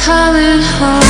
coming home.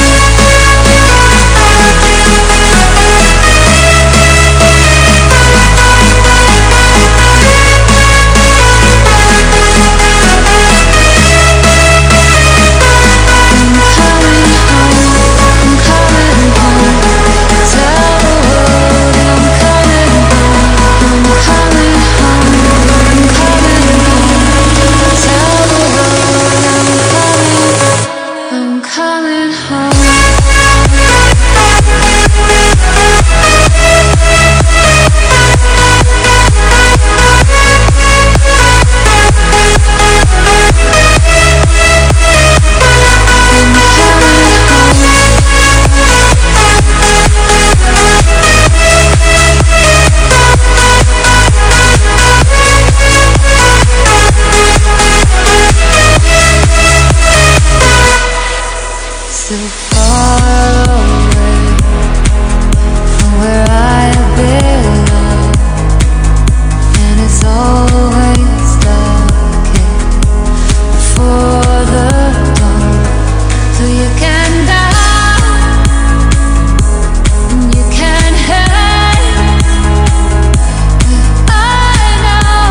So far away from where I belong, and it's always darkest before the dawn. So you can die and you can hate, but I know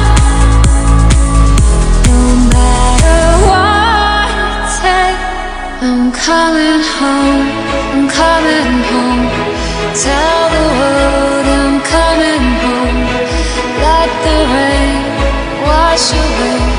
no matter what it takes, I'm coming home, I'm coming home. Tell the world I'm coming home. Let the rain wash away